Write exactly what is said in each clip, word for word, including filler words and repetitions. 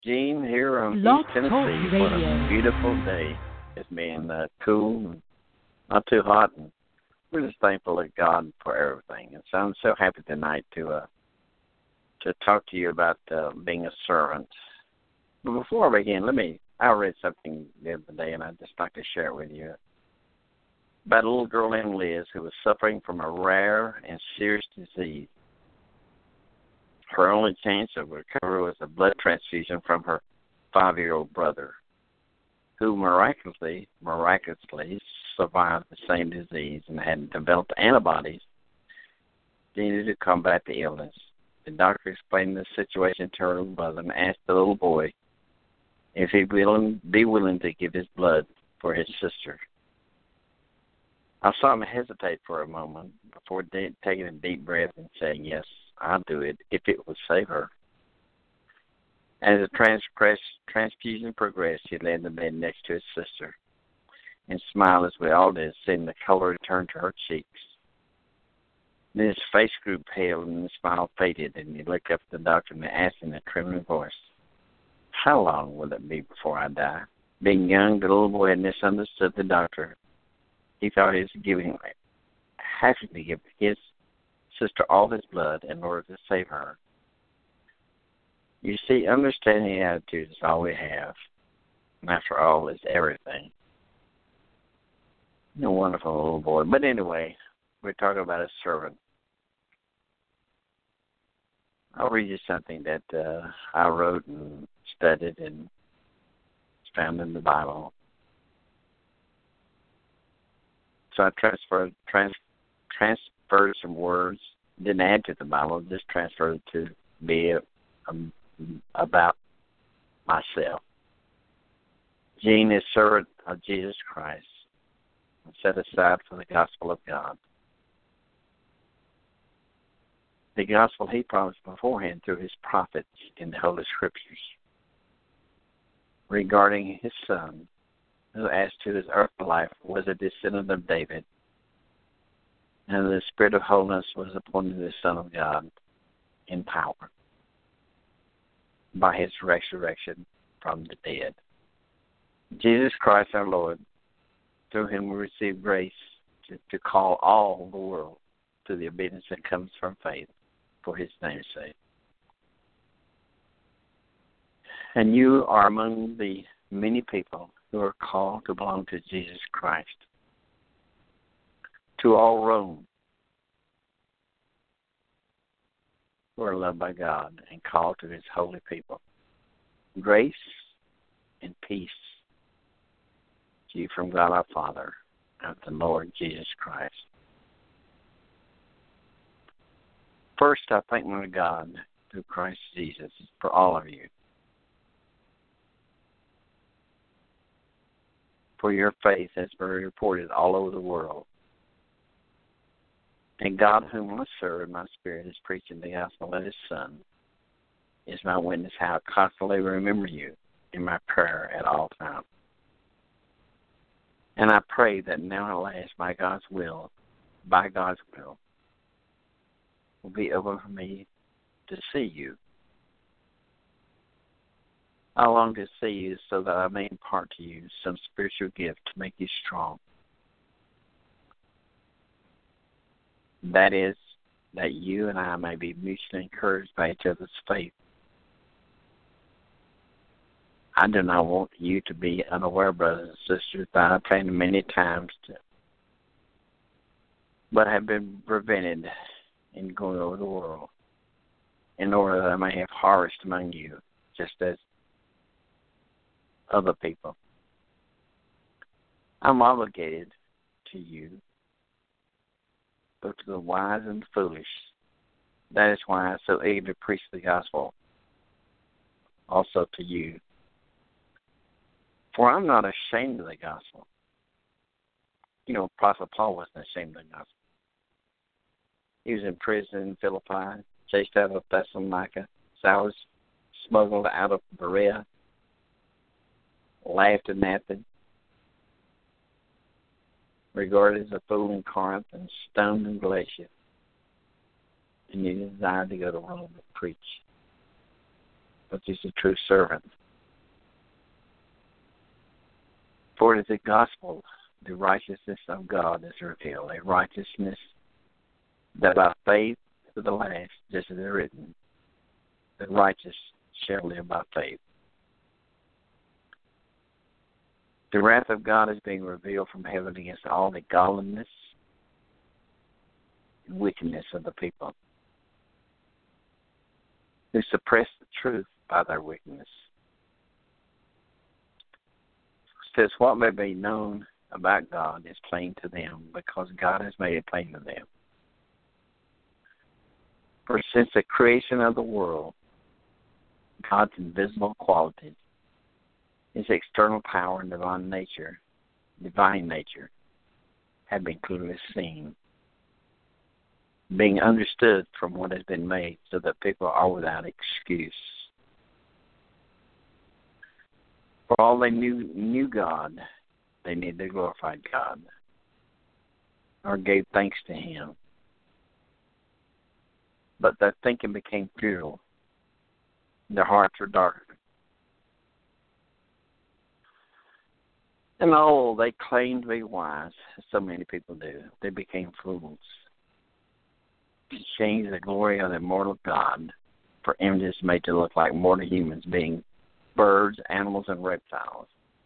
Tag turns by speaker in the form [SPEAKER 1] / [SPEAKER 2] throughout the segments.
[SPEAKER 1] Gene here on
[SPEAKER 2] Blog
[SPEAKER 1] East
[SPEAKER 2] Talk
[SPEAKER 1] Tennessee. What a
[SPEAKER 2] Radio.
[SPEAKER 1] beautiful day. It's been uh, cool, and not too hot, and we're just thankful to God for everything. And so I'm so happy tonight to uh, to talk to you about uh, being a servant. But before I begin, let me, I read something the other day, and I'd just like to share it with you about a little girl named Liz who was suffering from a rare and serious disease. Her only chance of recovery was a blood transfusion from her five-year-old brother, who miraculously, miraculously survived the same disease and had developed antibodies needed to combat the illness. The doctor explained the situation to her little brother and asked the little boy if he'd willing, be willing to give his blood for his sister. I saw him hesitate for a moment before de- taking a deep breath and saying, "Yes, I'll do it if it would save her." As the trans- transfusion progressed, he lay in the bed next to his sister and smiled as we all did, seeing the color return to her cheeks. Then his face grew pale and the smile faded, and he looked up at the doctor and asked in a trembling voice, "How long will it be before I die?" Being young, the little boy had misunderstood the doctor. He thought he was giving, having to give his sister all his blood in order to save her. You see, understanding the attitude is all we have, and after all, is everything. A wonderful little boy. But anyway, we're talking about a servant. I'll read you something that uh, I wrote and studied and found in the Bible. So I transferred trans, transferred some words, didn't add to the Bible, just transferred it to be um, about myself. Gene is servant of Jesus Christ, set aside for the gospel of God. The gospel he promised beforehand through his prophets in the Holy Scriptures regarding his son, who as to his earthly life was a descendant of David, and the Spirit of holiness was upon the Son of God in power by his resurrection from the dead. Jesus Christ our Lord, through whom we receive grace to, to call all the world to the obedience that comes from faith for his name's sake. And you are among the many people who are called to belong to Jesus Christ. To all Rome, who are loved by God and called to his holy people. Grace and peace to you from God our Father and the Lord Jesus Christ. First, I thank my God through Christ Jesus for all of you, for your faith has been reported all over the world. And God, whom I serve in my spirit, is preaching the gospel of his Son, is my witness how I constantly remember you in my prayer at all times. And I pray that now at last, by God's will, by God's will, will be open for me to see you. I long to see you so that I may impart to you some spiritual gift to make you strong. That is, that you and I may be mutually encouraged by each other's faith. I do not want you to be unaware, brothers and sisters, that I have prayed many times, to, but have been prevented in going over the world, in order that I may have harvest among you, just as other people. I'm obligated to you, both to the wise and the foolish. That is why I'm so eager to preach the gospel also to you. For I'm not ashamed of the gospel. You know, Apostle Paul wasn't ashamed of the gospel. He was in prison in Philippi, chased out of Thessalonica, Silas smuggled out of Berea, laughed at Nathan, regarded as a fool in Corinth, and stoned in Galatia. And he desired to go to Rome to preach. but he's a true servant. For it is the gospel, the righteousness of God is revealed, a righteousness that by faith to the last, just as it is written, the righteous shall live by faith. The wrath of God is being revealed from heaven against all the godliness and wickedness of the people who suppress the truth by their wickedness. It says, what may be known about God is plain to them, because God has made it plain to them. For since the creation of the world, God's invisible qualities, his external power and divine nature, divine nature, have been clearly seen, being understood from what has been made, so that people are without excuse. For all they knew knew God, they neither glorified God or gave thanks to him. But their thinking became futile. Their hearts were darkened. And oh, they claimed to be wise, as so many people do. They became fools. Changed the glory of the immortal God for images made to look like mortal humans, being birds, animals, and reptiles.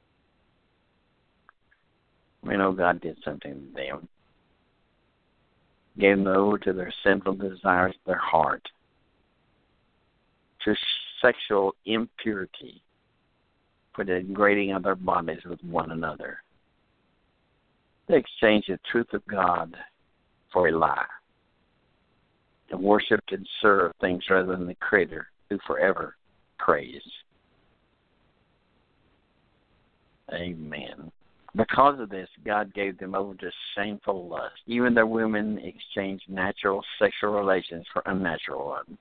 [SPEAKER 1] We know God did something to them. Gave them over to their sinful desires of their heart, to sexual impurity, for the degrading of their bodies with one another. They exchanged the truth of God for a lie, and worshipped and served things rather than the Creator, who forever praised. Amen. Because of this, God gave them over to shameful lust. Even their women exchanged natural sexual relations for unnatural ones.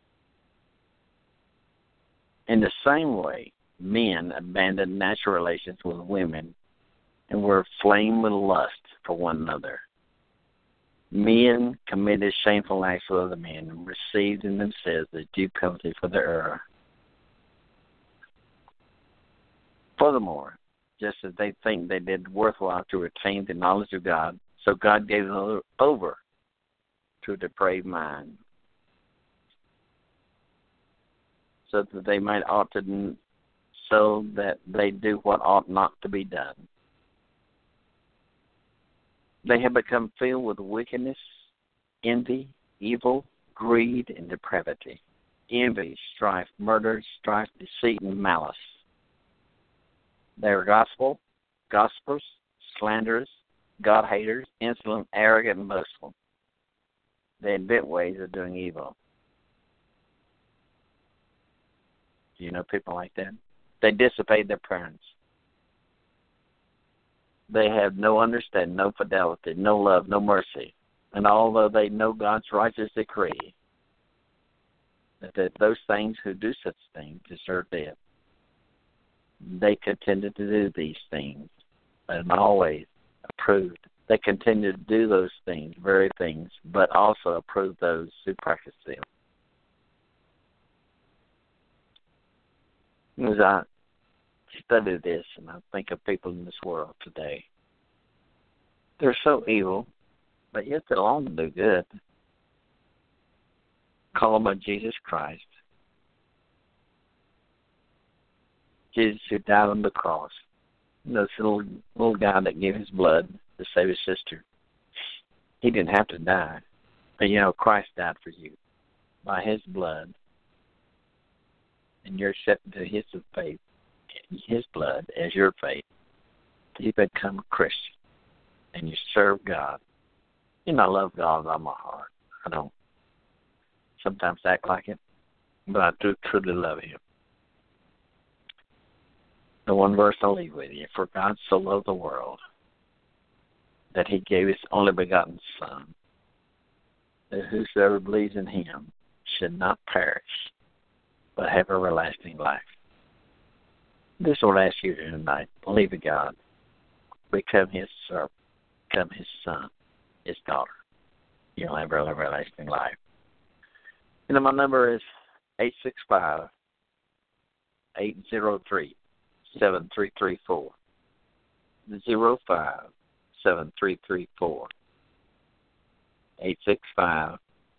[SPEAKER 1] In the same way, men abandoned natural relations with women and were aflame with lust for one another. Men committed shameful acts with other men and received in themselves the due penalty for their error. Furthermore, just as they think they did worthwhile to retain the knowledge of God, so God gave them over to a depraved mind, so that they might ought to, so that they do what ought not to be done. They have become filled with wickedness, envy, evil, greed, and depravity, envy, strife, murder, strife, deceit, and malice. They are gospel, gossipers, slanderers, God-haters, insolent, arrogant, and boastful. They invent ways of doing evil. Do you know people like that? They dissipate their parents. They have no understanding, no fidelity, no love, no mercy. And although they know God's righteous decree that those things who do such things deserve death, they continue to do these things, and always approved. They continue to do those things, very things, but also approve those who practice them. As I study this, and I think of people in this world today, they're so evil, but yet they long to do good. Called by Jesus Christ. Jesus who died on the cross. You know, this little, little guy that gave his blood to save his sister. He didn't have to die. But, you know, Christ died for you by his blood. And you're accepted to his faith, his blood as your faith. You become a Christian. And you serve God. You know, I love God with all my heart. I don't sometimes act like it, but I do truly love him. The one verse I'll leave with you. For God so loved the world that he gave his only begotten Son, that whosoever believes in him should not perish, but have everlasting life. This will ask you tonight. Believe in God. Become his servant. Become his son, his daughter. You'll have everlasting life. You know, my number is eight six five, eight zero three, seven three three four. zero five seven three three four. eight six five,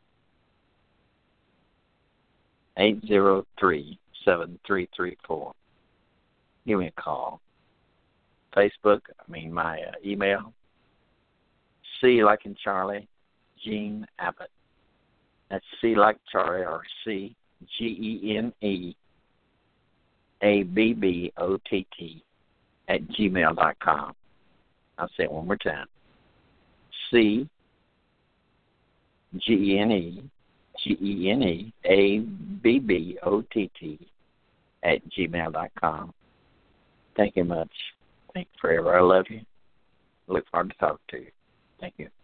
[SPEAKER 1] eight zero three, seven three three four. Give me a call. Facebook, I mean my uh, email, C like in Charlie, Gene Abbott. That's C like Charlie, or C, G E N E, A B B O T T, at gmail dot com. I'll say it one more time. C, G E N E, G E N E, A B B O T T, at gmail dot com. Thank you much. Thank you forever. I love you. Look forward to talking to you. Thank you.